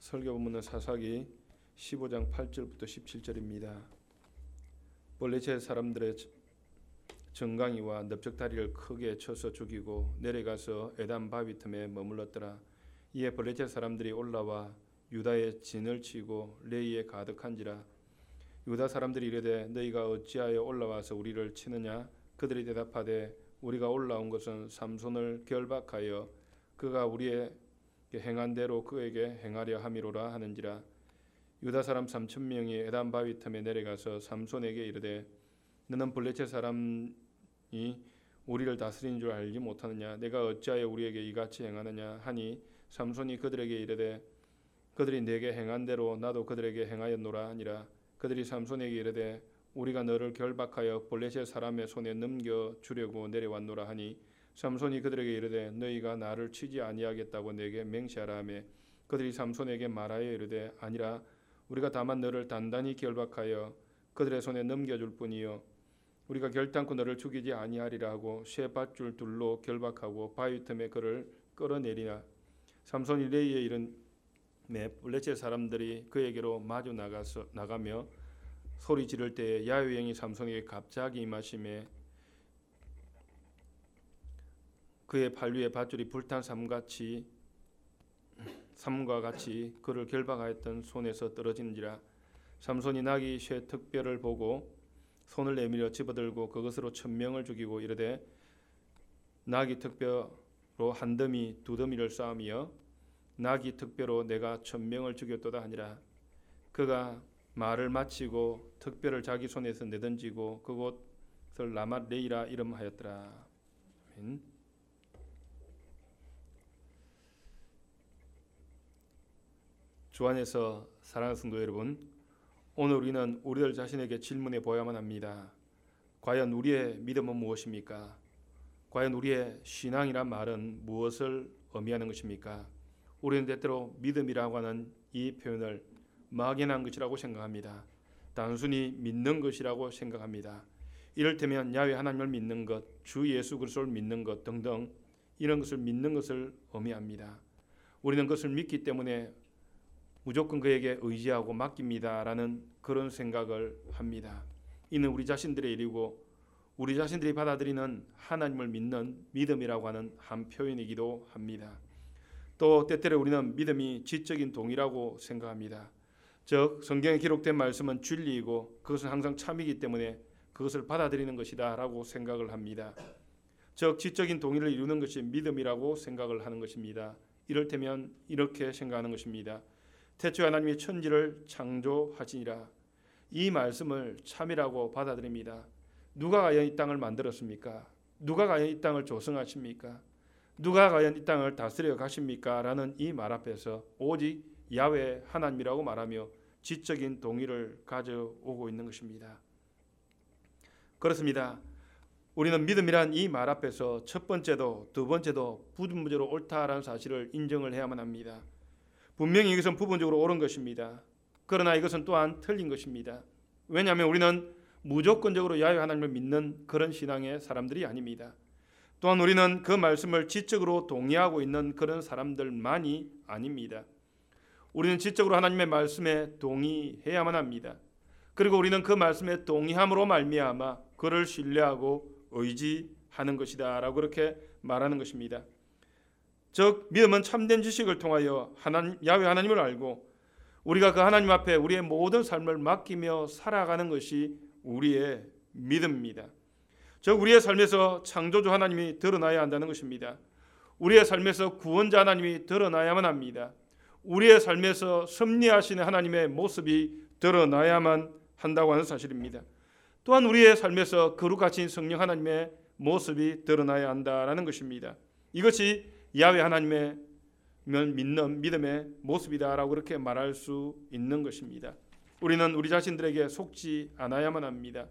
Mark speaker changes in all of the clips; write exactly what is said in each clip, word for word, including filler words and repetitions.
Speaker 1: 설교 본문은 사사기 십오 장 팔 절부터 십칠 절입니다. 블레셋 사람들의 정강이와 넓적다리를 크게 쳐서 죽이고 내려가서 에담 바위 틈에 머물렀더라. 이에 블레셋 사람들이 올라와 유다의 진을 치고 레이에 가득한지라. 유다 사람들이 이르되 너희가 어찌하여 올라와서 우리를 치느냐? 그들이 대답하되 우리가 올라온 것은 삼손을 결박하여 그가 우리의 행한 대로 그에게 행하려 함이로라 하는지라. 유다 사람 삼천 명이 에담 바위 틈에 내려가서 삼손에게 이르되 너는 블레셋 사람이 우리를 다스리는 줄 알지 못하느냐? 내가 어찌하여 우리에게 이같이 행하느냐 하니 삼손이 그들에게 이르되 그들이 내게 행한 대로 나도 그들에게 행하였노라 하니라. 그들이 삼손에게 이르되 우리가 너를 결박하여 블레셋 사람의 손에 넘겨 주려고 내려왔노라 하니 삼손이 그들에게 이르되 너희가 나를 치지 아니하겠다고 내게 맹세하라 하며 그들이 삼손에게 말하여 이르되 아니라 우리가 다만 너를 단단히 결박하여 그들의 손에 넘겨줄 뿐이요 우리가 결단코 너를 죽이지 아니하리라 하고 쇠 밧줄 둘로 결박하고 바위 틈에 그를 끌어내리나. 삼손이 레이에 이른 매 블레셋 사람들이 그에게로 마주 나가서 나가며 소리 지를 때에 야훼의 영이 삼손에게 갑자기 임하심에 그의 팔 위에 밧줄이 불탄 삼같이 삼과 같이 그를 결박하였던 손에서 떨어지는지라. 삼손이 나귀 쇠 특별을 보고 손을 내밀어 집어들고 그것으로 천명을 죽이고 이르되 나귀 특별로 한 더미 두 더미를 쌓으며 나귀 특별로 내가 천명을 죽였도다 하니라. 그가 말을 마치고 특별을 자기 손에서 내던지고 그곳을 라맛 레이라 이름하였더라. 아멘. 주 안에서 사랑하는 성도 여러분, 오늘 우리는 우리들 자신에게 질문해 보아야만 합니다. 과연 우리의 믿음은 무엇입니까? 과연 우리의 신앙이란 말은 무엇을 의미하는 것입니까? 우리는 때때로 믿음이라고 하는 이 표현을 막연한 것이라고 생각합니다. 단순히 믿는 것이라고 생각합니다. 이를테면 야훼 하나님을 믿는 것, 주 예수 그리스도를 믿는 것 등등 이런 것을 믿는 것을 의미합니다. 우리는 그것을 믿기 때문에 무조건 그에게 의지하고 맡깁니다라는 그런 생각을 합니다. 이는 우리 자신들의 일이고 우리 자신들이 받아들이는 하나님을 믿는 믿음이라고 하는 한 표현이기도 합니다. 또 때때로 우리는 믿음이 지적인 동의라고 생각합니다. 즉 성경에 기록된 말씀은 진리이고 그것은 항상 참이기 때문에 그것을 받아들이는 것이다 라고 생각을 합니다. 즉 지적인 동의를 이루는 것이 믿음이라고 생각을 하는 것입니다. 이를테면 이렇게 생각하는 것입니다. 태초에 하나님이 천지를 창조하시니라. 이 말씀을 참이라고 받아들입니다. 누가 과연 이 땅을 만들었습니까? 누가 과연 이 땅을 조성하십니까? 누가 과연 이 땅을 다스려 가십니까? 라는 이 말 앞에서 오직 야훼 하나님이라고 말하며 지적인 동의를 가져오고 있는 것입니다. 그렇습니다. 우리는 믿음이란 이 말 앞에서 첫 번째도 두 번째도 부분적으로 옳다라는 사실을 인정을 해야만 합니다. 분명히 이것은 부분적으로 옳은 것입니다. 그러나 이것은 또한 틀린 것입니다. 왜냐하면 우리는 무조건적으로 야훼 하나님을 믿는 그런 신앙의 사람들이 아닙니다. 또한 우리는 그 말씀을 지적으로 동의하고 있는 그런 사람들만이 아닙니다. 우리는 지적으로 하나님의 말씀에 동의해야만 합니다. 그리고 우리는 그 말씀에 동의함으로 말미암아 그를 신뢰하고 의지하는 것이다 라고 그렇게 말하는 것입니다. 즉 믿음은 참된 지식을 통하여 하나님, 야훼 하나님을 알고 우리가 그 하나님 앞에 우리의 모든 삶을 맡기며 살아가는 것이 우리의 믿음입니다. 즉 우리의 삶에서 창조주 하나님이 드러나야 한다는 것입니다. 우리의 삶에서 구원자 하나님이 드러나야만 합니다. 우리의 삶에서 섭리하시는 하나님의 모습이 드러나야만 한다고 하는 사실입니다. 또한 우리의 삶에서 거룩하신 성령 하나님의 모습이 드러나야 한다라는 것입니다. 이것이 야훼 하나님의 믿는 믿음의 모습이다라고 그렇게 말할 수 있는 것입니다. 우리는 우리 자신들에게 속지 않아야만 합니다.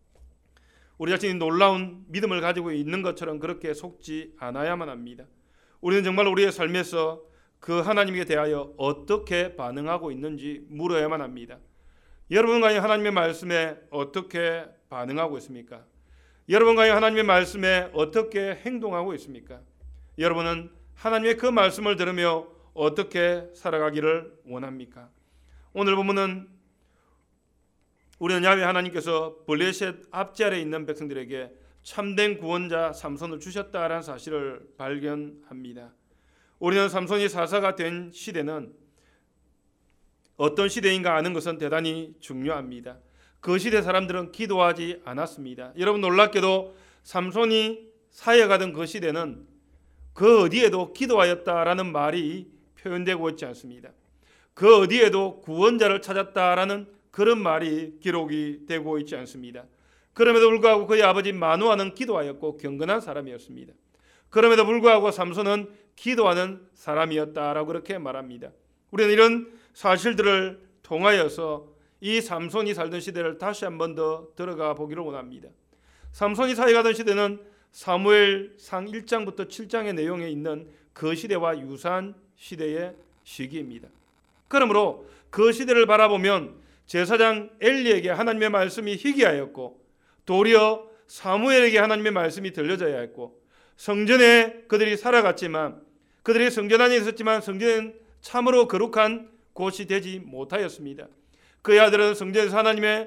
Speaker 1: 우리 자신이 놀라운 믿음을 가지고 있는 것처럼 그렇게 속지 않아야만 합니다. 우리는 정말 우리의 삶에서 그 하나님께 대하여 어떻게 반응하고 있는지 물어야만 합니다. 여러분 과연 하나님의 말씀에 어떻게 반응하고 있습니까? 여러분 과연 하나님의 말씀에 어떻게 행동하고 있습니까? 여러분은 하나님의 그 말씀을 들으며 어떻게 살아가기를 원합니까? 오늘 보면은 우리는 야훼 하나님께서 블레셋 압제 아래 있는 백성들에게 참된 구원자 삼손을 주셨다라는 사실을 발견합니다. 우리는 삼손이 사사가 된 시대는 어떤 시대인가 아는 것은 대단히 중요합니다. 그 시대 사람들은 기도하지 않았습니다. 여러분, 놀랍게도 삼손이 사역하던 그 시대는 그 어디에도 기도하였다라는 말이 표현되고 있지 않습니다. 그 어디에도 구원자를 찾았다라는 그런 말이 기록이 되고 있지 않습니다. 그럼에도 불구하고 그의 아버지 마노아는 기도하였고 경건한 사람이었습니다. 그럼에도 불구하고 삼손은 기도하는 사람이었다라고 그렇게 말합니다. 우리는 이런 사실들을 통하여서 이 삼손이 살던 시대를 다시 한 번 더 들어가 보기를 원합니다. 삼손이 사역하던 시대는 사무엘상 일 장부터 칠 장의 내용에 있는 그 시대와 유사한 시대의 시기입니다. 그러므로 그 시대를 바라보면 제사장 엘리에게 하나님의 말씀이 희귀하였고 도리어 사무엘에게 하나님의 말씀이 들려져야 했고 성전에 그들이 살아갔지만 그들이 성전 안에 있었지만 성전은 참으로 거룩한 곳이 되지 못하였습니다. 그의 아들은 성전에서 하나님의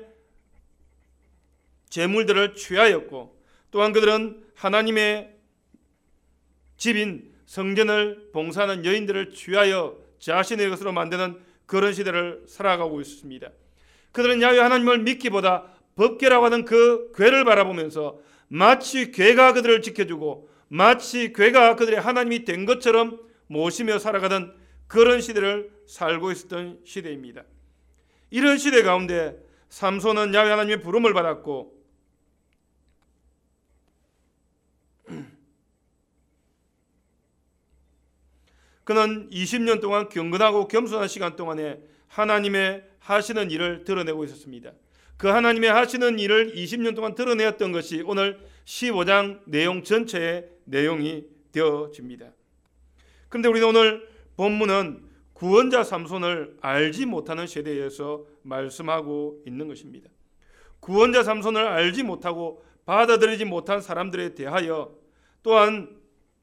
Speaker 1: 제물들을 취하였고 또한 그들은 하나님의 집인 성전을 봉사하는 여인들을 취하여 자신의 것으로 만드는 그런 시대를 살아가고 있습니다. 그들은 야훼 하나님을 믿기보다 법궤라고 하는 그 궤를 바라보면서 마치 궤가 그들을 지켜주고 마치 궤가 그들의 하나님이 된 것처럼 모시며 살아가던 그런 시대를 살고 있었던 시대입니다. 이런 시대 가운데 삼손은 야훼 하나님의 부름을 받았고 그는 이십 년 동안 경건하고 겸손한 시간 동안에 하나님의 하시는 일을 드러내고 있었습니다. 그 하나님의 하시는 일을 이십 년 동안 드러내었던 것이 오늘 십오 장 내용 전체의 내용이 되어집니다. 그런데 우리는 오늘 본문은 구원자 삼손을 알지 못하는 세대에서 말씀하고 있는 것입니다. 구원자 삼손을 알지 못하고 받아들이지 못한 사람들에 대하여 또한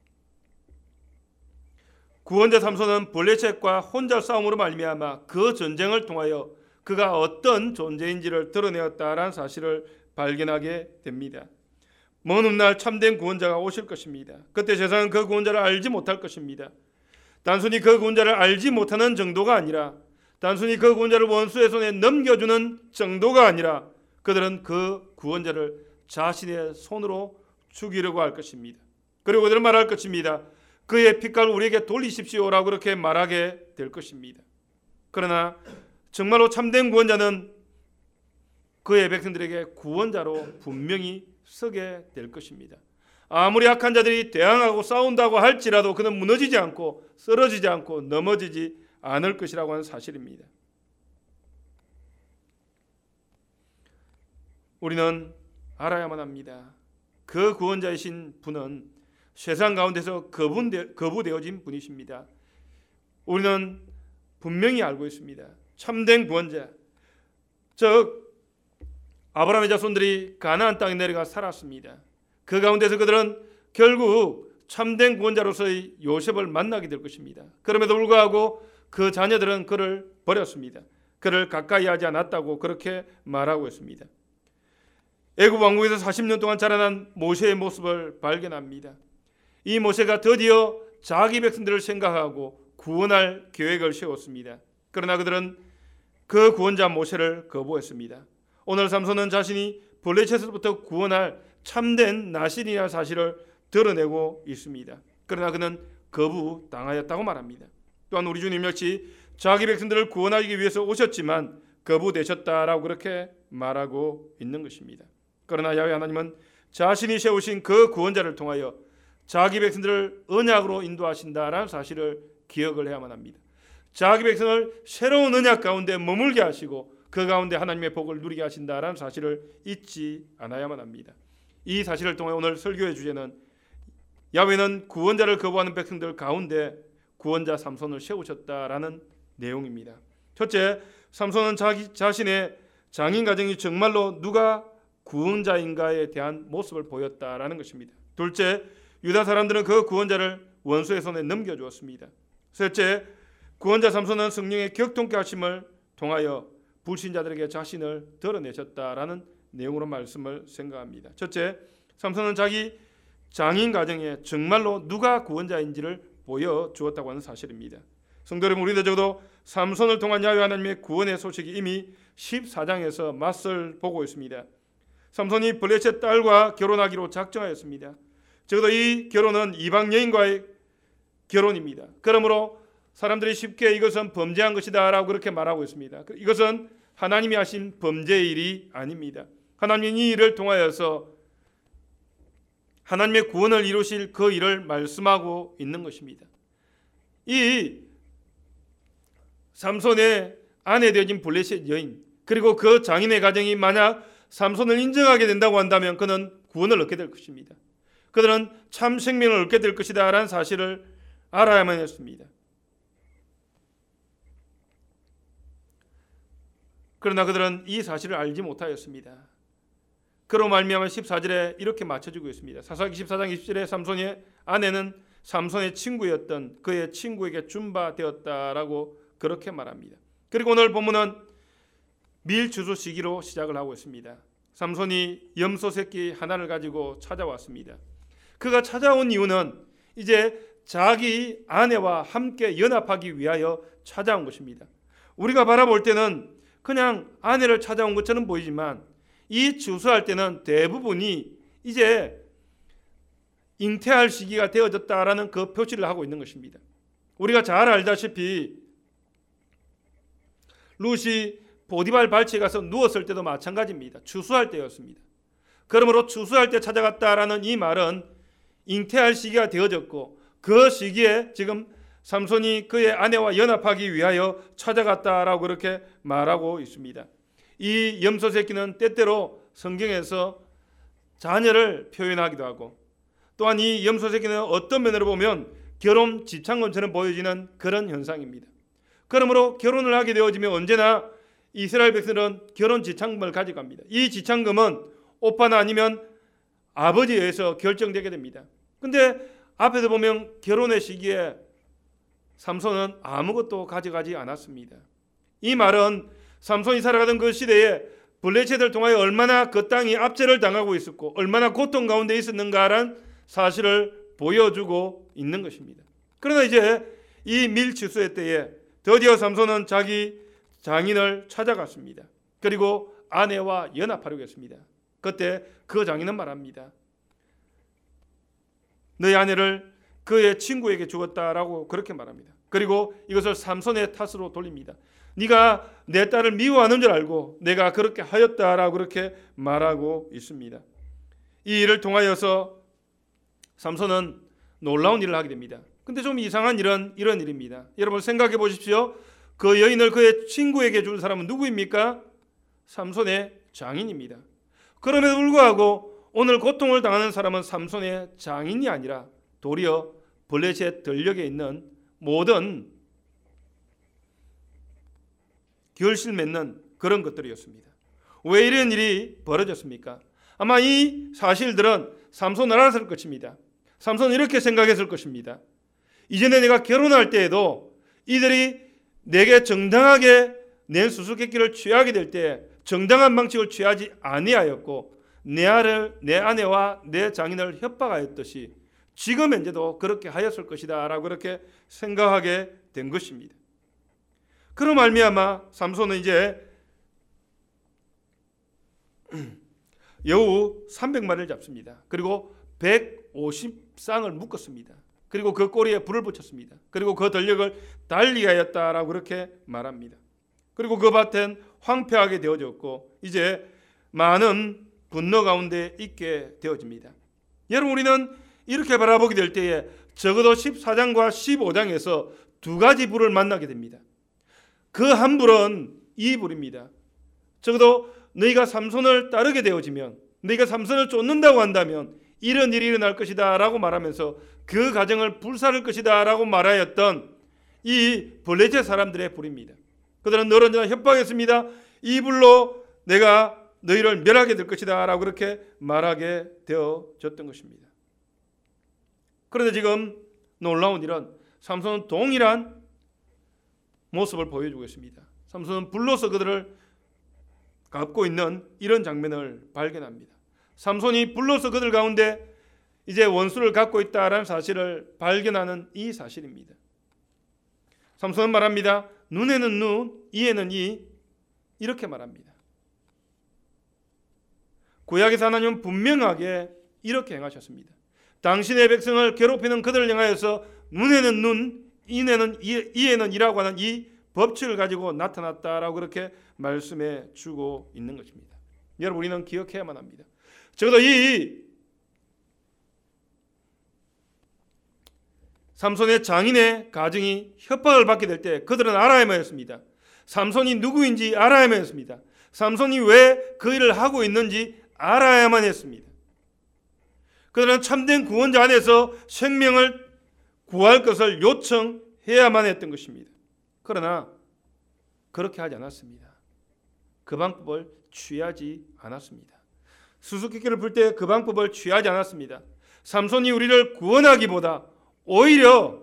Speaker 1: 구원자 삼손은 블레셋과 혼자 싸움으로 말미암아 그 전쟁을 통하여 그가 어떤 존재인지를 드러내었다라는 사실을 발견하게 됩니다. 먼 훗날 참된 구원자가 오실 것입니다. 그때 세상은 그 구원자를 알지 못할 것입니다. 단순히 그 구원자를 알지 못하는 정도가 아니라 단순히 그 구원자를 원수의 손에 넘겨주는 정도가 아니라 그들은 그 구원자를 자신의 손으로 죽이려고 할 것입니다. 그리고 그들은 말할 것입니다. 그의 핏값을 우리에게 돌리십시오라고 그렇게 말하게 될 것입니다. 그러나 정말로 참된 구원자는 그의 백성들에게 구원자로 분명히 서게 될 것입니다. 아무리 악한 자들이 대항하고 싸운다고 할지라도 그는 무너지지 않고 쓰러지지 않고 넘어지지 않을 것이라고 하는 사실입니다. 우리는 알아야만 합니다. 그 구원자이신 분은 세상 가운데서 거부되, 거부되어진 분이십니다. 우리는 분명히 알고 있습니다. 참된 구원자, 즉 아브라함의 자손들이 가나안 땅에 내려가 살았습니다. 그 가운데서 그들은 결국 참된 구원자로서의 요셉을 만나게 될 것입니다. 그럼에도 불구하고 그 자녀들은 그를 버렸습니다. 그를 가까이 하지 않았다고 그렇게 말하고 있습니다. 애굽 왕국에서 사십 년 동안 자라난 모세의 모습을 발견합니다. 이 모세가 드디어 자기 백성들을 생각하고 구원할 계획을 세웠습니다. 그러나 그들은 그 구원자 모세를 거부했습니다. 오늘 삼손은 자신이 블레셋에서부터 구원할 참된 나신이라는 사실을 드러내고 있습니다. 그러나 그는 거부당하였다고 말합니다. 또한 우리 주님 역시 자기 백성들을 구원하기 위해서 오셨지만 거부되셨다라고 그렇게 말하고 있는 것입니다. 그러나 야훼 하나님은 자신이 세우신 그 구원자를 통하여 자기 백성들을 언약으로 인도하신다라는 사실을 기억을 해야만 합니다. 자기 백성을 새로운 언약 가운데 머물게 하시고 그 가운데 하나님의 복을 누리게 하신다라는 사실을 잊지 않아야만 합니다. 이 사실을 통해 오늘 설교의 주제는 야훼는 구원자를 거부하는 백성들 가운데 구원자 삼손을 세우셨다라는 내용입니다. 첫째, 삼손은 자기 자신의 장인 가정이 정말로 누가 구원자인가에 대한 모습을 보였다라는 것입니다. 둘째, 유다 사람들은 그 구원자를 원수의 손에 넘겨주었습니다. 셋째, 구원자 삼손은 성령의 격통케 하심을 통하여 불신자들에게 자신을 드러내셨다라는 내용으로 말씀을 생각합니다. 첫째, 삼손은 자기 장인 가정에 정말로 누가 구원자인지를 보여주었다고 하는 사실입니다. 성도 여러분, 우리도 적어도 삼손을 통한 야훼 하나님의 구원의 소식이 이미 십사 장에서 맛을 보고 있습니다. 삼손이 블레셋 딸과 결혼하기로 작정하였습니다. 적어도 이 결혼은 이방 여인과의 결혼입니다. 그러므로 사람들이 쉽게 이것은 범죄한 것이다 라고 그렇게 말하고 있습니다. 이것은 하나님이 하신 범죄의 일이 아닙니다. 하나님이 이 일을 통하여서 하나님의 구원을 이루실 그 일을 말씀하고 있는 것입니다. 이 삼손의 아내 되어진 블레셋 여인, 그리고 그 장인의 가정이 만약 삼손을 인정하게 된다고 한다면 그는 구원을 얻게 될 것입니다. 그들은 참 생명을 얻게 될 것이다 라는 사실을 알아야만 했습니다. 그러나 그들은 이 사실을 알지 못하였습니다. 그로 말미암아 십사 절에 이렇게 맞춰주고 있습니다. 사사기 십사 장 이십 절에 삼손의 아내는 삼손의 친구였던 그의 친구에게 준 바 되었다라고 그렇게 말합니다. 그리고 오늘 본문은 밀주수 시기로 시작을 하고 있습니다. 삼손이 염소 새끼 하나를 가지고 찾아왔습니다. 그가 찾아온 이유는 이제 자기 아내와 함께 연합하기 위하여 찾아온 것입니다. 우리가 바라볼 때는 그냥 아내를 찾아온 것처럼 보이지만 이 주수할 때는 대부분이 이제 잉태할 시기가 되어졌다라는 그 표시를 하고 있는 것입니다. 우리가 잘 알다시피 룻이 보디발 발치에 가서 누웠을 때도 마찬가지입니다. 추수할 때였습니다. 그러므로 추수할 때 찾아갔다라는 이 말은 잉태할 시기가 되어졌고 그 시기에 지금 삼손이 그의 아내와 연합하기 위하여 찾아갔다라고 그렇게 말하고 있습니다. 이 염소 새끼는 때때로 성경에서 자녀를 표현하기도 하고 또한 이 염소 새끼는 어떤 면으로 보면 결혼 지창금처럼 보여지는 그런 현상입니다. 그러므로 결혼을 하게 되어지면 언제나 이스라엘 백성들은 결혼 지창금을 가져갑니다. 이 지창금은 오빠나 아니면 아버지에 의해서 결정되게 됩니다. 근데 앞에서 보면 결혼의 시기에 삼손은 아무것도 가져가지 않았습니다. 이 말은 삼손이 살아가던 그 시대에 블레셋을 통하여 얼마나 그 땅이 압제를 당하고 있었고 얼마나 고통 가운데 있었는가라는 사실을 보여주고 있는 것입니다. 그러나 이제 이 밀추수의 때에 드디어 삼손은 자기 장인을 찾아갔습니다. 그리고 아내와 연합하려고 했습니다. 그때 그 장인은 말합니다. 너희 아내를 그의 친구에게 주었다라고 그렇게 말합니다. 그리고 이것을 삼손의 탓으로 돌립니다. 네가 내 딸을 미워하는 줄 알고 내가 그렇게 하였다라고 그렇게 말하고 있습니다. 이 일을 통하여서 삼손은 놀라운 일을 하게 됩니다. 근데 좀 이상한 일은 이런 일입니다. 여러분 생각해 보십시오. 그 여인을 그의 친구에게 줄 사람은 누구입니까? 삼손의 장인입니다. 그럼에도 불구하고 오늘 고통을 당하는 사람은 삼손의 장인이 아니라 도리어 블레셋 들녘에 있는 모든 결실 맺는 그런 것들이었습니다. 왜 이런 일이 벌어졌습니까? 아마 이 사실들은 삼손을 알았을 것입니다. 삼손은 이렇게 생각했을 것입니다. 이전에 내가 결혼할 때에도 이들이 내게 정당하게 낸 수수께끼를 취하게 될 때 정당한 방식을 취하지 아니하였고 내 아를 내 아내와 내 장인을 협박하였듯이 지금 현재도 그렇게 하였을 것이다 라고 그렇게 생각하게 된 것입니다. 그로 말미암아 삼손은 이제 여우 삼백 마리를 잡습니다. 그리고 백오십 쌍을 묶었습니다. 그리고 그 꼬리에 불을 붙였습니다. 그리고 그 전력을 달리게 하였다라고 그렇게 말합니다. 그리고 그 밭은 황폐하게 되어졌고 이제 많은 분노 가운데 있게 되어집니다. 여러분 우리는 이렇게 바라보게 될 때에 적어도 십사 장과 십오 장에서 두 가지 불을 만나게 됩니다. 그 한 불은 이 불입니다. 적어도 너희가 삼손을 따르게 되어지면 너희가 삼손을 쫓는다고 한다면 이런 일이 일어날 것이다 라고 말하면서 그 가정을 불살을 것이다 라고 말하였던 이 블레셋 사람들의 불입니다. 그들은 너를 언제나 협박했습니다. 이 불로 내가 너희를 멸하게 될 것이다 라고 그렇게 말하게 되어졌던 것입니다. 그런데 지금 놀라운 일은 삼손은 동일한 모습을 보여주고 있습니다. 삼손은 불로서 그들을 갚고 있는 이런 장면을 발견합니다. 삼손이 불로서 그들 가운데 이제 원수를 갖고 있다라는 사실을 발견하는 이 사실입니다. 삼손은 말합니다. 눈에는 눈, 이에는 이, 이렇게 말합니다. 구약에서 하나님은 분명하게 이렇게 행하셨습니다. 당신의 백성을 괴롭히는 그들을 향하여서 눈에는 눈, 이에는 이, 이에는 이라고 하는 이 법칙을 가지고 나타났다라고 그렇게 말씀해 주고 있는 것입니다. 여러분, 우리는 기억해야만 합니다. 적어도 이 삼손의 장인의 가정이 협박을 받게 될 때 그들은 알아야만 했습니다. 삼손이 누구인지 알아야만 했습니다. 삼손이 왜 그 일을 하고 있는지 알아야만 했습니다. 그들은 참된 구원자 안에서 생명을 구할 것을 요청해야만 했던 것입니다. 그러나 그렇게 하지 않았습니다. 그 방법을 취하지 않았습니다. 수수께끼를 풀 때 그 방법을 취하지 않았습니다. 삼손이 우리를 구원하기보다 오히려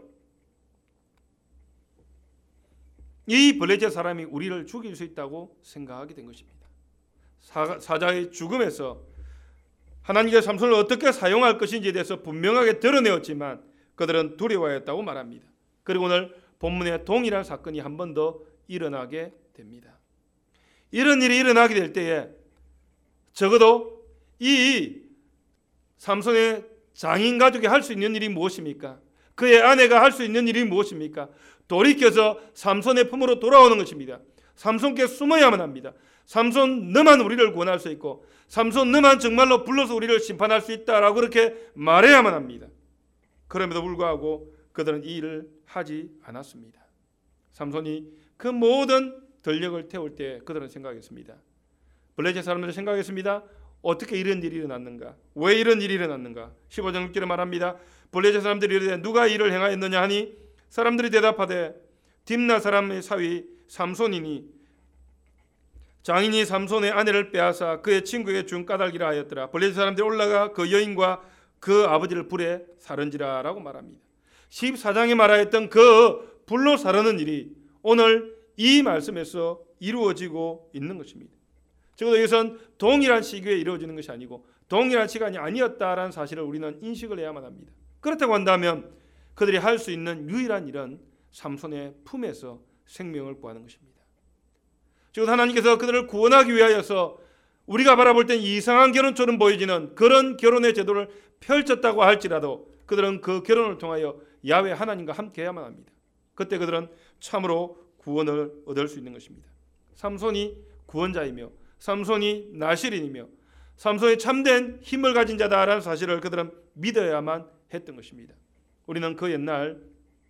Speaker 1: 이 블레셋 사람이 우리를 죽일 수 있다고 생각하게 된 것입니다. 사자의 죽음에서 하나님께서 삼손을 어떻게 사용할 것인지에 대해서 분명하게 드러내었지만 그들은 두려워했다고 말합니다. 그리고 오늘 본문에 동일한 사건이 한 번 더 일어나게 됩니다. 이런 일이 일어나게 될 때에 적어도 이 삼손의 장인 가족이 할 수 있는 일이 무엇입니까? 그의 아내가 할 수 있는 일이 무엇입니까? 돌이켜서 삼손의 품으로 돌아오는 것입니다. 삼손께 숨어야만 합니다. 삼손, 너만 우리를 구원할 수 있고 삼손, 너만 정말로 불러서 우리를 심판할 수 있다라고 그렇게 말해야만 합니다. 그럼에도 불구하고 그들은 이 일을 하지 않았습니다. 삼손이 그 모든 전력을 태울 때 그들은 생각했습니다. 블레셋 사람들은 생각했습니다. 어떻게 이런 일이 일어났는가? 왜 이런 일이 일어났는가? 십오 장 육 절에 말합니다. 블레셋 사람들이 이르되 누가 이를 행하였느냐 하니 사람들이 대답하되 딥나 사람의 사위 삼손이니 장인이 삼손의 아내를 빼앗아 그의 친구에게 준 까닭이라 하였더라. 블레셋 사람들이 올라가 그 여인과 그 아버지를 불에 사른지라 라고 말합니다. 십사 장에 말하였던 그 불로 사르는 일이 오늘 이 말씀에서 이루어지고 있는 것입니다. 적어도 이것은 동일한 시기에 이루어지는 것이 아니고 동일한 시간이 아니었다라는 사실을 우리는 인식을 해야만 합니다. 그렇다고 한다면 그들이 할 수 있는 유일한 일은 삼손의 품에서 생명을 구하는 것입니다. 적어도 하나님께서 그들을 구원하기 위하여서 우리가 바라볼 땐 이상한 결혼처럼 보이지는 그런 결혼의 제도를 펼쳤다고 할지라도 그들은 그 결혼을 통하여 야훼 하나님과 함께 해야만 합니다. 그때 그들은 참으로 구원을 얻을 수 있는 것입니다. 삼손이 구원자이며 삼손이 나실인이며 삼손이 참된 힘을 가진 자다라는 사실을 그들은 믿어야만 했던 것입니다. 우리는 그 옛날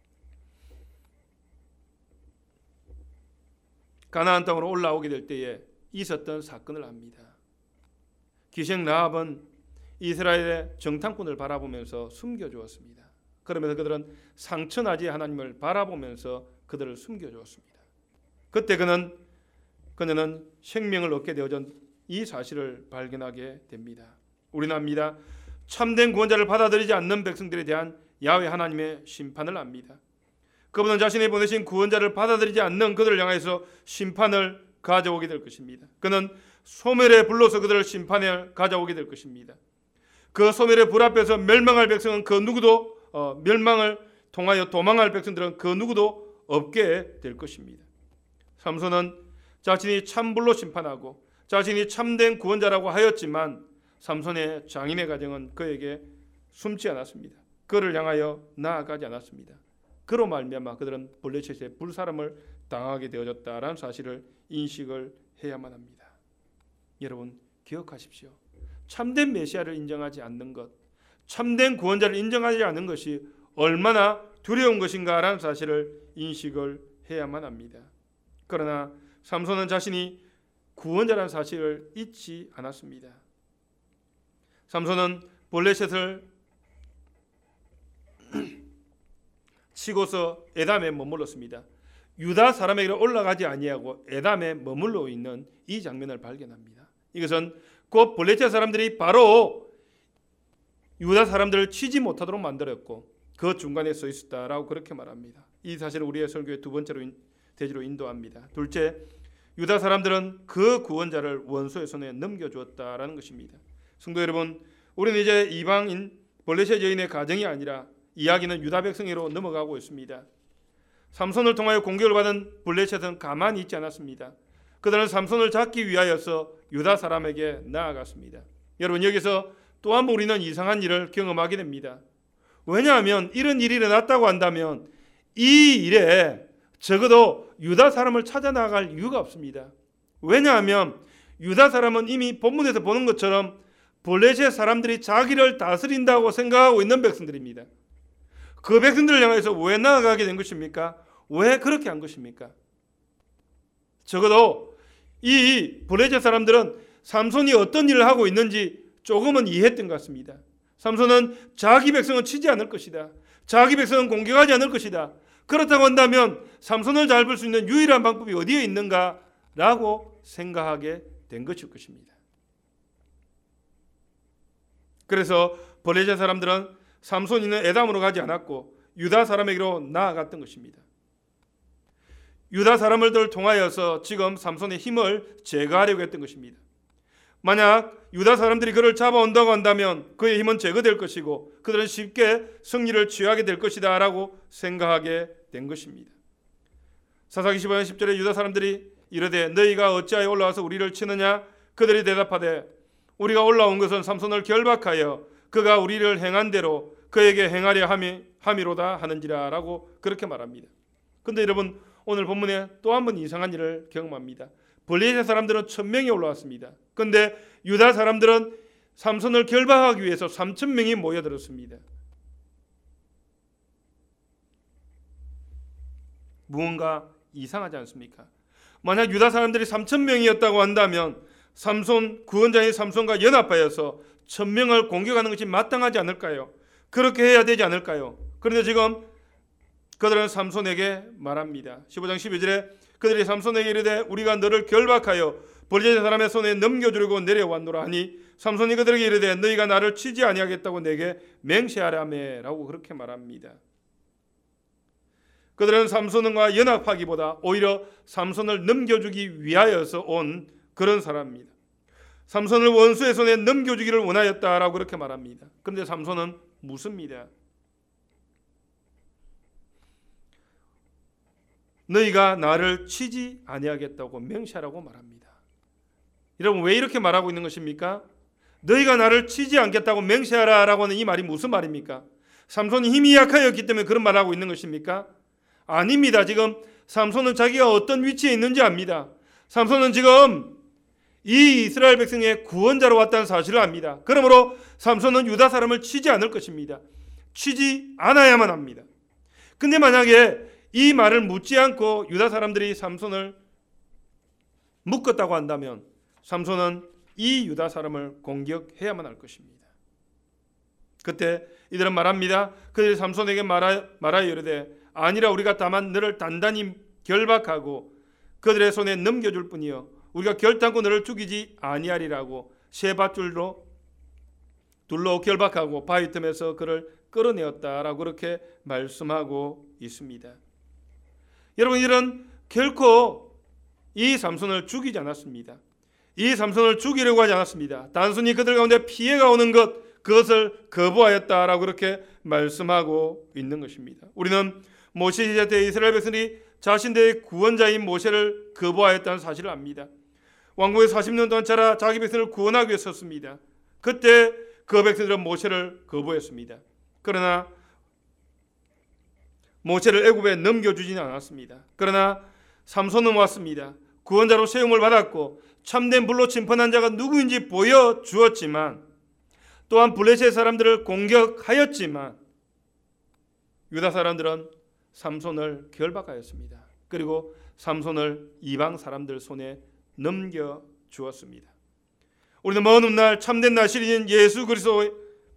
Speaker 1: 가나안 땅으로 올라오게 될 때에 있었던 사건을 압니다. 기생 라합은 이스라엘의 정탐꾼을 바라보면서 숨겨주었습니다. 그러면서 그들은 상처나지 하나님을 바라보면서 그들을 숨겨주었습니다. 그때 그는 그녀는 생명을 얻게 되어진 이 사실을 발견하게 됩니다. 우리는 압니다. 참된 구원자를 받아들이지 않는 백성들에 대한 야훼 하나님의 심판을 압니다. 그분은 자신이 보내신 구원자를 받아들이지 않는 그들을 향해서 심판을 가져오게 될 것입니다. 그는 소멸의 불로서 그들을 심판에 가져오게 될 것입니다. 그 소멸의 불 앞에서 멸망할 백성은 그 누구도 어, 멸망을 통하여 도망할 백성들은 그 누구도 없게 될 것입니다. 삼손은 자신이 참불로 심판하고 자신이 참된 구원자라고 하였지만 삼손의 장인의 가정은 그에게 숨지 않았습니다. 그를 향하여 나아가지 않았습니다. 그로 말미암아 그들은 블레셋의 불사람을 당하게 되어졌다라는 사실을 인식을 해야만 합니다. 여러분 기억하십시오. 참된 메시아를 인정하지 않는 것, 참된 구원자를 인정하지 않는 것이 얼마나 두려운 것인가라는 사실을 인식을 해야만 합니다. 그러나 삼손은 자신이 구원자라는 사실을 잊지 않았습니다. 삼손은 블레셋을 치고서 에담에 머물렀습니다. 유다 사람에게로 올라가지 아니하고 에담에 머물러 있는 이 장면을 발견합니다. 이것은 곧 블레셋 사람들이 바로 유다 사람들을 치지 못하도록 만들었고 그 중간에 서 있었다라고 그렇게 말합니다. 이 사실을 우리의 설교의 두 번째로 대지로 인도합니다. 둘째, 유다 사람들은 그 구원자를 원수의 손에 넘겨주었다라는 것입니다. 성도 여러분, 우리는 이제 이방인 블레셋 여인의 가정이 아니라 이야기는 유다 백성으로 넘어가고 있습니다. 삼손을 통하여 공격을 받은 블레셋은 가만히 있지 않았습니다. 그들은 삼손을 잡기 위하여서 유다 사람에게 나아갔습니다. 여러분, 여기서 또 한 번 우리는 이상한 일을 경험하게 됩니다. 왜냐하면 이런 일이 일어났다고 한다면 이 일에 적어도 유다 사람을 찾아 나갈 이유가 없습니다. 왜냐하면 유다 사람은 이미 본문에서 보는 것처럼 블레셋 사람들이 자기를 다스린다고 생각하고 있는 백성들입니다. 그 백성들을 향해서 왜 나아가게 된 것입니까? 왜 그렇게 한 것입니까? 적어도 이 블레셋 사람들은 삼손이 어떤 일을 하고 있는지 조금은 이해했던 것 같습니다. 삼손은 자기 백성은 치지 않을 것이다. 자기 백성은 공격하지 않을 것이다. 그렇다고 한다면 삼손을 잡을 수 있는 유일한 방법이 어디에 있는가라고 생각하게 된 것일 것입니다. 그래서 블레셋 사람들은 삼손이 있는 에담으로 가지 않았고 유다 사람에게로 나아갔던 것입니다. 유다 사람들을 통하여서 지금 삼손의 힘을 제거하려고 했던 것입니다. 만약 유다 사람들이 그를 잡아온다고 한다면 그의 힘은 제거될 것이고 그들은 쉽게 승리를 취하게 될 것이다 라고 생각하게 된 것입니다. 사사기 십오 장 십 절에 유다 사람들이 이르되 너희가 어찌하여 올라와서 우리를 치느냐? 그들이 대답하되 우리가 올라온 것은 삼손을 결박하여 그가 우리를 행한 대로 그에게 행하려 함이, 함이로다 하는지라 라고 그렇게 말합니다. 그런데 여러분, 오늘 본문에 또 한 번 이상한 일을 경험합니다. 블레셋 사람들은 천 명이 올라왔습니다. 그런데 유다 사람들은 삼손을 결박하기 위해서 삼천 명이 모여들었습니다. 무언가 이상하지 않습니까? 만약 유다 사람들이 삼천 명이었다고 한다면 삼손 구원자인 삼손과 연합하여서 천 명을 공격하는 것이 마땅하지 않을까요? 그렇게 해야 되지 않을까요? 그런데 지금 그들은 삼손에게 말합니다. 십오 장 십이 절에 그들이 삼손에게 이르되 우리가 너를 결박하여 블레셋 사람의 손에 넘겨주려고 내려왔노라 하니 삼손이 그들에게 이르되 너희가 나를 치지 아니하겠다고 내게 맹세하라매 라고 그렇게 말합니다. 그들은 삼손과 연합하기보다 오히려 삼손을 넘겨주기 위하여서 온 그런 사람입니다. 삼손을 원수의 손에 넘겨주기를 원하였다라고 그렇게 말합니다. 그런데 삼손은 묻습니다. 너희가 나를 치지 아니하겠다고 맹세하라고 말합니다. 여러분, 왜 이렇게 말하고 있는 것입니까? 너희가 나를 치지 않겠다고 맹세하라라고 하는 이 말이 무슨 말입니까? 삼손이 힘이 약하였기 때문에 그런 말을 하고 있는 것입니까? 아닙니다. 지금 삼손은 자기가 어떤 위치에 있는지 압니다. 삼손은 지금 이 이스라엘 백성의 구원자로 왔다는 사실을 압니다. 그러므로 삼손은 유다 사람을 치지 않을 것입니다. 치지 않아야만 합니다. 근데 만약에 이 말을 묻지 않고 유다 사람들이 삼손을 묶었다고 한다면 삼손은 이 유다 사람을 공격해야만 할 것입니다. 그때 이들은 말합니다. 그들이 삼손에게 말하, 말하여 이르되 아니라 우리가 다만 너를 단단히 결박하고 그들의 손에 넘겨줄 뿐이요 우리가 결단코 너를 죽이지 아니하리라고 세 밧줄로 둘로 결박하고 바위 틈에서 그를 끌어내었다라고 그렇게 말씀하고 있습니다. 여러분, 이들은 결코 이 삼손을 죽이지 않았습니다. 이 삼손을 죽이려고 하지 않았습니다. 단순히 그들 가운데 피해가 오는 것, 그것을 거부하였다라고 그렇게 말씀하고 있는 것입니다. 우리는 모세 시대 때 이스라엘 백성이 자신들의 구원자인 모세를 거부하였다는 사실을 압니다. 왕국에 사십 년 동안 자라 자기 백성을 구원하기 위해 섰습니다. 그때 그 백성들은 모세를 거부했습니다. 그러나 모세를 애굽에 넘겨주지는 않았습니다. 그러나 삼손은 왔습니다. 구원자로 세움을 받았고 참된 불로 심판한 자가 누구인지 보여주었지만 또한 블레셋 사람들을 공격하였지만 유다 사람들은 삼손을 결박하였습니다. 그리고 삼손을 이방 사람들 손에 넘겨주었습니다. 우리는 먼 훗날 참된 나실인 예수 그리스도의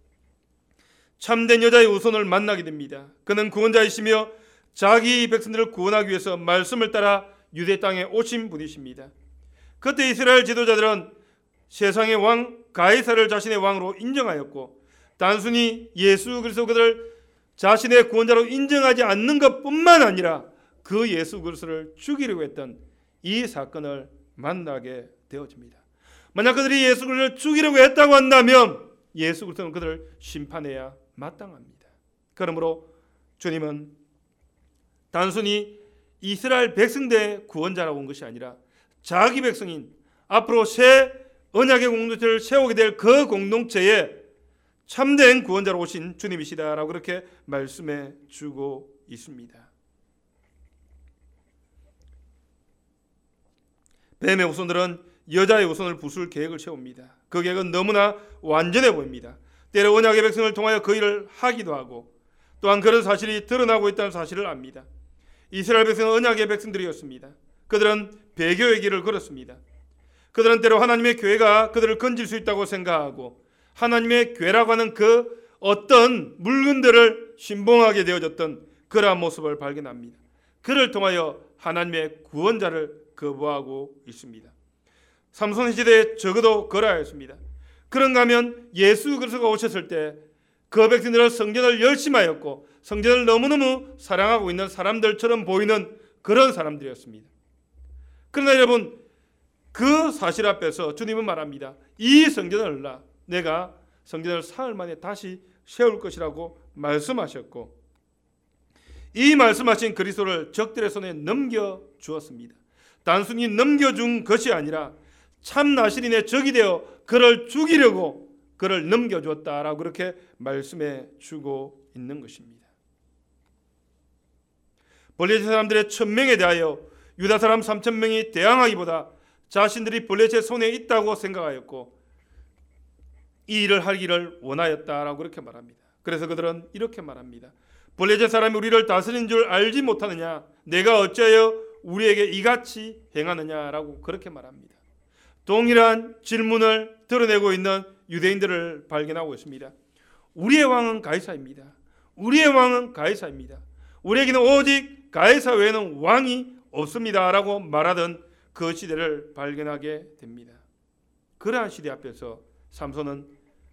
Speaker 1: 참된 여자의 후손을 만나게 됩니다. 그는 구원자이시며 자기 백성들을 구원하기 위해서 말씀을 따라 유대 땅에 오신 분이십니다. 그때 이스라엘 지도자들은 세상의 왕 가이사를 자신의 왕으로 인정하였고 단순히 예수 그리스도 그들을 자신의 구원자로 인정하지 않는 것뿐만 아니라 그 예수 그리스도를 죽이려고 했던 이 사건을 만나게 되어집니다. 만약 그들이 예수 그리스도를 죽이려고 했다고 한다면 예수 그리스도는 그들을 심판해야 마땅합니다. 그러므로 주님은 단순히 이스라엘 백성들의 구원자라고 온 것이 아니라 자기 백성인 앞으로 새 언약의 공동체를 세우게 될 그 공동체에 참된 구원자로 오신 주님이시다라고 그렇게 말씀해 주고 있습니다. 뱀의 후손들은 여자의 후손을 부술 계획을 세웁니다. 그 계획은 너무나 완전해 보입니다. 때로 언약의 백성을 통하여 그 일을 하기도 하고 또한 그런 사실이 드러나고 있다는 사실을 압니다. 이스라엘 백성은 언약의 백성들이었습니다. 그들은 배교의 길을 걸었습니다. 그들은 때로 하나님의 교회가 그들을 건질 수 있다고 생각하고 하나님의 교회라고 하는 그 어떤 물건들을 신봉하게 되어졌던 그러한 모습을 발견합니다. 그를 통하여 하나님의 구원자를 거부하고 있습니다. 삼손의 시대에 적어도 그러하였습니다. 그런가 하면 예수 그리스도가 오셨을 때 그 백성들은 성전을 열심하였고 성전을 너무너무 사랑하고 있는 사람들처럼 보이는 그런 사람들이었습니다. 그러나 여러분, 그 사실 앞에서 주님은 말합니다. 이 성전을 내가 성전을 사흘 만에 다시 세울 것이라고 말씀하셨고 이 말씀하신 그리스도를 적들의 손에 넘겨주었습니다. 단순히 넘겨준 것이 아니라 참 나실인의 적이 되어 그를 죽이려고 그를 넘겨주었다라고 그렇게 말씀해 주고 있는 것입니다. 블레셋 사람들의 천명에 대하여 유다 사람 삼천 명이 대항하기보다 자신들이 블레셋 손에 있다고 생각하였고 이 일을 하기를 원하였다라고 그렇게 말합니다. 그래서 그들은 이렇게 말합니다. 블레셋 사람이 우리를 다스린 줄 알지 못하느냐? 내가 어찌하여 우리에게 이같이 행하느냐라고 그렇게 말합니다. 동일한 질문을 드러내고 있는 유대인들을 발견하고 있습니다. 우리의 왕은 가이사입니다. 우리의 왕은 가이사입니다. 우리에게는 오직 가이사 외에는 왕이 없습니다라고 말하던 그 시대를 발견하게 됩니다. 그러한 시대 앞에서 삼손은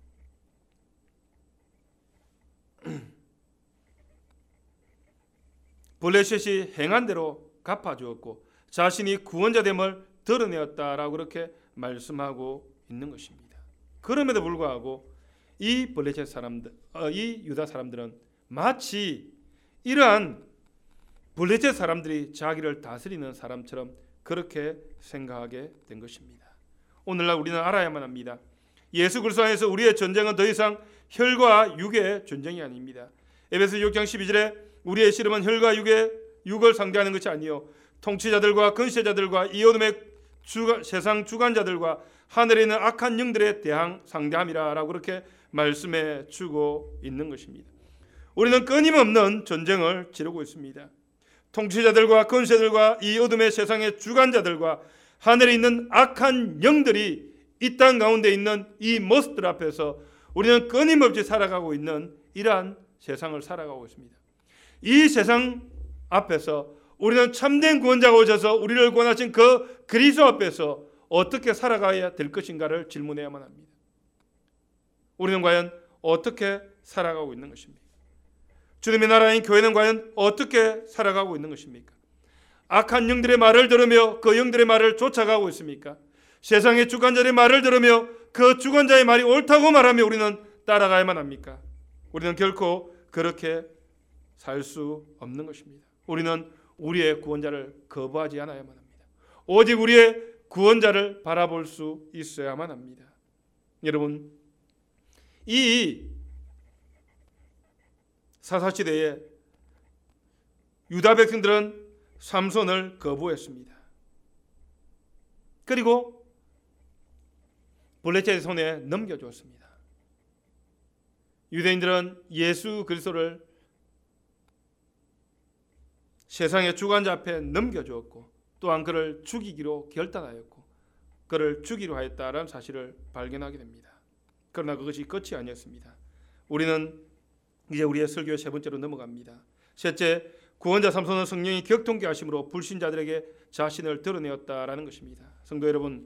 Speaker 1: 블레셋이 행한 대로 갚아주었고 자신이 구원자됨을 드러내었다라고 그렇게 말씀하고 있는 것입니다. 그럼에도 불구하고 이 블레셋 사람들, 어, 이 유다 사람들은 마치 이러한 블레셋 사람들이 자기를 다스리는 사람처럼 그렇게 생각하게 된 것입니다. 오늘날 우리는 알아야만 합니다. 예수 그리스도 안에서 우리의 전쟁은 더 이상 혈과 육의 전쟁이 아닙니다. 에베소 육 장 십이 절에 우리의 씨름은 혈과 육의 육을 상대하는 것이 아니요 통치자들과 건세자들과 이 어둠의 주가, 세상 주관자들과 하늘에 있는 악한 영들에 대항 상대함이라라고 그렇게 말씀해 주고 있는 것입니다. 우리는 끊임없는 전쟁을 치르고 있습니다. 통치자들과 건세들과 이 어둠의 세상의 주관자들과 하늘에 있는 악한 영들이 이 땅 가운데 있는 이 모습들 앞에서 우리는 끊임없이 살아가고 있는 이러한 세상을 살아가고 있습니다. 이 세상 앞에서 우리는 참된 구원자가 오셔서 우리를 구원하신 그 그리스도 앞에서 어떻게 살아가야 될 것인가를 질문해야만 합니다. 우리는 과연 어떻게 살아가고 있는 것입니까? 주님의 나라인 교회는 과연 어떻게 살아가고 있는 것입니까? 악한 영들의 말을 들으며 그 영들의 말을 쫓아가고 있습니까? 세상의 주관자의 말을 들으며 그 주관자의 말이 옳다고 말하며 우리는 따라가야만 합니까? 우리는 결코 그렇게 살 수 없는 것입니다. 우리는 우리의 구원자를 거부하지 않아야만 합니다. 오직 우리의 구원자를 바라볼 수 있어야만 합니다. 여러분, 이 사사시대에 유다 백성들은 삼손을 거부했습니다. 그리고 블레셋의 손에 넘겨주었습니다. 유대인들은 예수 그리스도를 세상의 주관자 앞에 넘겨주었고 또한 그를 죽이기로 결단하였고 그를 죽이려 하였다라는 사실을 발견하게 됩니다. 그러나 그것이 끝이 아니었습니다. 우리는 이제 우리의 설교의 세 번째로 넘어갑니다. 셋째, 구원자 삼손은 성령이 격통케 하심으로 불신자들에게 자신을 드러내었다라는 것입니다. 성도 여러분,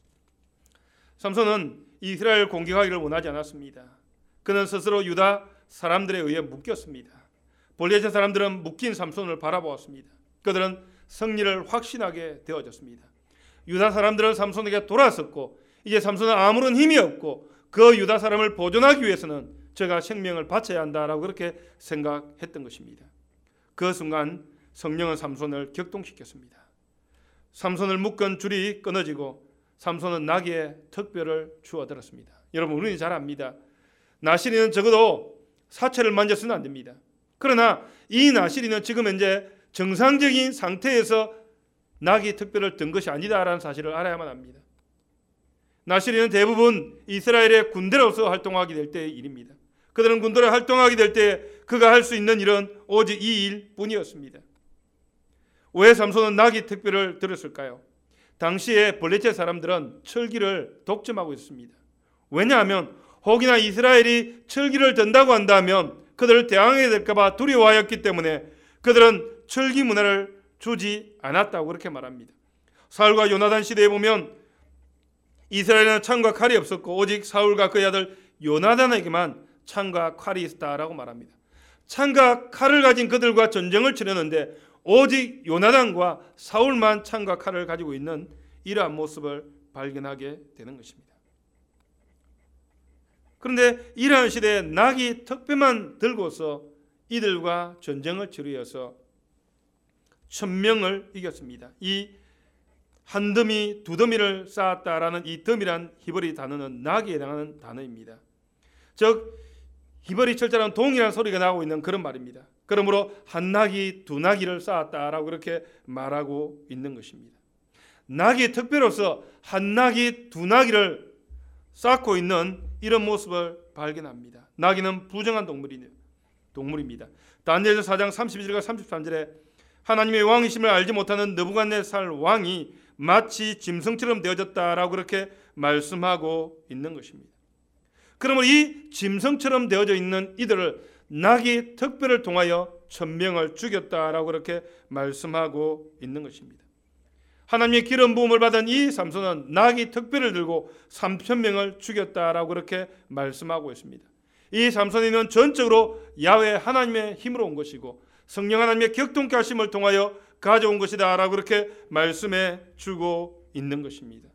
Speaker 1: 삼손은 이스라엘 공격하기를 원하지 않았습니다. 그는 스스로 유다 사람들에 의해 묶였습니다. 볼리에스 사람들은 묶인 삼손을 바라보았습니다. 그들은 승리를 확신하게 되어졌습니다. 유다 사람들은 삼손에게 돌아섰고 이제 삼손은 아무런 힘이 없고 그 유다 사람을 보존하기 위해서는 저가 생명을 바쳐야 한다라고 그렇게 생각했던 것입니다. 그 순간 성령은 삼손을 격동시켰습니다. 삼손을 묶은 줄이 끊어지고 삼손은 나귀의 턱뼈를 주워들었습니다. 여러분, 우리는 잘 압니다. 나시리는 적어도 사체를 만져서는 안 됩니다. 그러나 이 나시리는 지금 현재 정상적인 상태에서 나귀 턱뼈를 든 것이 아니다라는 사실을 알아야만 합니다. 나시리는 대부분 이스라엘의 군대로서 활동하게 될 때의 일입니다. 그들은 군대로 활동하게 될 때 그가 할 수 있는 일은 오직 이 일뿐이었습니다. 왜 삼손은 나귀 턱뼈를 들었을까요? 당시에 블레셋 사람들은 철기를 독점하고 있습니다. 왜냐하면 혹이나 이스라엘이 철기를 든다고 한다면 그들을 대항하게 될까 봐 두려워하였기 때문에 그들은 철기 문화를 주지 않았다고 그렇게 말합니다. 사울과 요나단 시대에 보면 이스라엘에는 창과 칼이 없었고 오직 사울과 그의 아들 요나단에게만 창과 칼이 있었다라고 말합니다. 창과 칼을 가진 그들과 전쟁을 치르는데 오직 요나단과 사울만 창과 칼을 가지고 있는 이러한 모습을 발견하게 되는 것입니다. 그런데 이러한 시대에 나귀 턱뼈만 들고서 이들과 전쟁을 치르어서 천명을 이겼습니다. 이 한 더미 두 더미를 쌓았다라는 이 더미란 히브리 단어는 나귀에 해당하는 단어입니다. 즉 히브리 철자랑 동일한 소리가 나오고 있는 그런 말입니다. 그러므로 한 나귀 두 나귀를 쌓았다라고 그렇게 말하고 있는 것입니다. 나귀의 턱뼈로서 한 나귀 두 나귀를 쌓고 있는 이런 모습을 발견합니다. 나귀는 부정한 동물입니다. 다니엘서 사 장 삼십이 절과 삼십삼 절에 하나님의 왕이심을 알지 못하는 느부갓네살 왕이 마치 짐승처럼 되어졌다라고 그렇게 말씀하고 있는 것입니다. 그러면 이 짐승처럼 되어져 있는 이들을 나귀 턱뼈를 통하여 천명을 죽였다라고 그렇게 말씀하고 있는 것입니다. 하나님의 기름 부음을 받은 이 삼손은 나귀 턱뼈를 들고 삼천 명을 죽였다라고 그렇게 말씀하고 있습니다. 이 삼손이는 전적으로 야훼 하나님의 힘으로 온 것이고 성령 하나님의 격동케 하심을 통하여 가져온 것이다 라고 그렇게 말씀해 주고 있는 것입니다.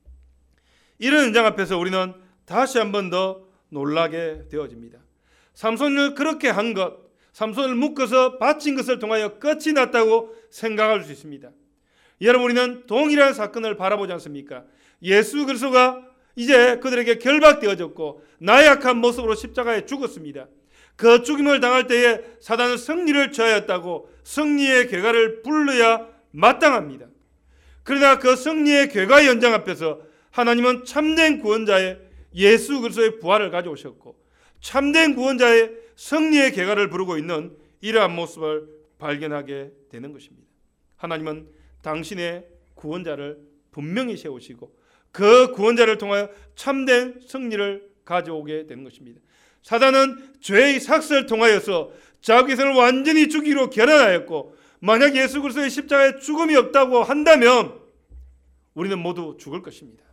Speaker 1: 이런 현장 앞에서 우리는 다시 한 번 더 놀라게 되어집니다. 삼손을 그렇게 한 것, 삼손을 묶어서 바친 것을 통하여 끝이 났다고 생각할 수 있습니다. 여러분, 우리는 동일한 사건을 바라보지 않습니까? 예수 그리스도가 이제 그들에게 결박되어졌고 나약한 모습으로 십자가에 죽었습니다. 그 죽임을 당할 때에 사단은 승리를 취하였다고 승리의 궤가를 불러야 마땅합니다. 그러나 그 승리의 궤가의 연장 앞에서 하나님은 참된 구원자의 예수 그리스도의 부활을 가져오셨고 참된 구원자의 승리의 궤가를 부르고 있는 이러한 모습을 발견하게 되는 것입니다. 하나님은 당신의 구원자를 분명히 세우시고 그 구원자를 통하여 참된 승리를 가져오게 되는 것입니다. 사단은 죄의 삭슬을 통하여서 자기 생을 완전히 죽이기로 결단하였고 만약 예수 그리스도의 십자가에 죽음이 없다고 한다면 우리는 모두 죽을 것입니다.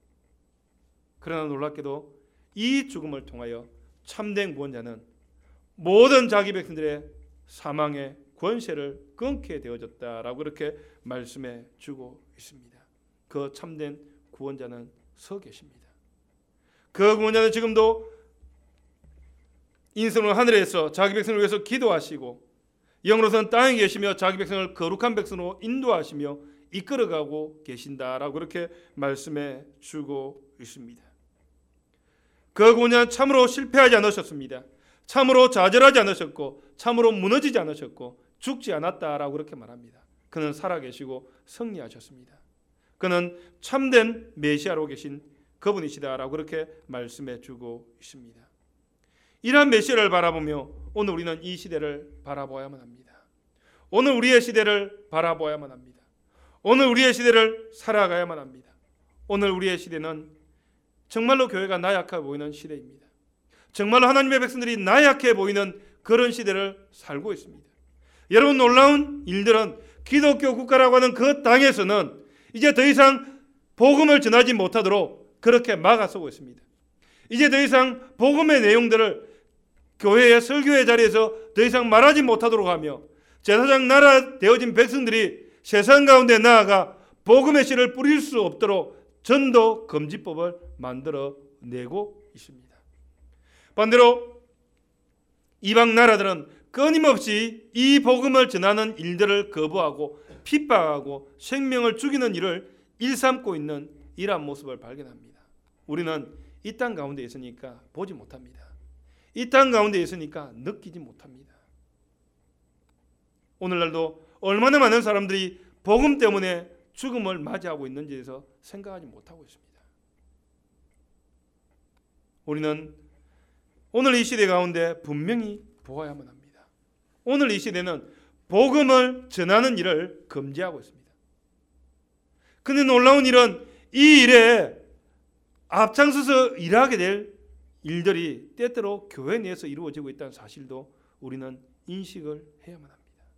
Speaker 1: 그러나 놀랍게도 이 죽음을 통하여 참된 구원자는 모든 자기 백성들의 사망의 권세를 끊게 되어졌다라고 그렇게 말씀해 주고 있습니다. 그 참된 구원자는 서 계십니다. 그 구원자는 지금도 인성으로 하늘에서 자기 백성을 위해서 기도하시고 영으로서는 땅에 계시며 자기 백성을 거룩한 백성으로 인도하시며 이끌어가고 계신다라고 그렇게 말씀해 주고 있습니다. 그 구원자는 참으로 실패하지 않으셨습니다. 참으로 좌절하지 않으셨고 참으로 무너지지 않으셨고 죽지 않았다라고 그렇게 말합니다. 그는 살아계시고 승리하셨습니다. 그는 참된 메시아로 계신 그분이시다라고 그렇게 말씀해 주고 있습니다. 이러한 메시아를 바라보며 오늘 우리는 이 시대를 바라보아야만 합니다. 오늘 우리의 시대를 바라보아야만 합니다. 오늘 우리의 시대를 살아가야만 합니다. 오늘 우리의 시대는 정말로 교회가 나약해 보이는 시대입니다. 정말로 하나님의 백성들이 나약해 보이는 그런 시대를 살고 있습니다. 여러분, 놀라운 일들은 기독교 국가라고 하는 그 땅에서는 이제 더 이상 복음을 전하지 못하도록 그렇게 막아서고 있습니다. 이제 더 이상 복음의 내용들을 교회의 설교의 자리에서 더 이상 말하지 못하도록 하며 제사장 나라 되어진 백성들이 세상 가운데 나아가 복음의 씨를 뿌릴 수 없도록 전도 금지법을 만들어 내고 있습니다. 반대로 이방 나라들은 끊임없이 이 복음을 전하는 일들을 거부하고 핍박하고 생명을 죽이는 일을 일삼고 있는 이러한 모습을 발견합니다. 우리는 이 땅 가운데 있으니까 보지 못합니다. 이 땅 가운데 있으니까 느끼지 못합니다. 오늘날도 얼마나 많은 사람들이 복음 때문에 죽음을 맞이하고 있는지에 대해서 생각하지 못하고 있습니다. 우리는 오늘 이 시대 가운데 분명히 보아야만 합니다. 오늘 이 시대는 복음을 전하는 일을 금지하고 있습니다. 그런데 놀라운 일은 이 일에 앞장서서 일하게 될 일들이 때때로 교회 내에서 이루어지고 있다는 사실도 우리는 인식을 해야만 합니다.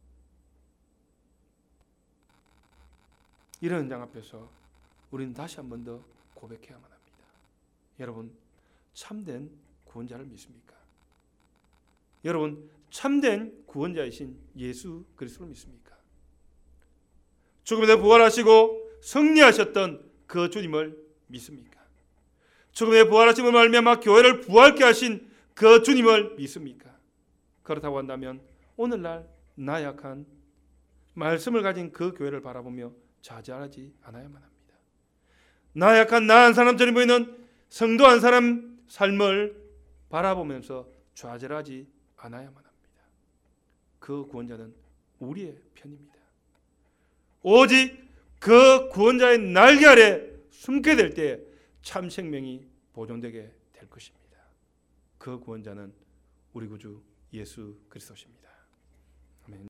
Speaker 1: 이런 현장 앞에서 우리는 다시 한 번 더 고백해야만 합니다. 여러분, 참된 구원자를 믿습니까? 여러분, 참된 구원자이신 예수 그리스도를 믿습니까? 죽음에서 부활하시고 승리하셨던 그 주님을 믿습니까? 죽음에 부활하심을 말미암아 교회를 부활케 하신 그 주님을 믿습니까? 그렇다고 한다면 오늘날 나약한 말씀을 가진 그 교회를 바라보며 좌절하지 않아야만 합니다. 나약한 나 한 사람처럼 보이는 성도 한 사람 삶을 바라보면서 좌절하지 않아야만 합니다. 그 구원자는 우리의 편입니다. 오직 그 구원자의 날개 아래 숨게 될 때 참 생명이 보존되게 될 것입니다. 그 구원자는 우리 구주 예수 그리스도십니다.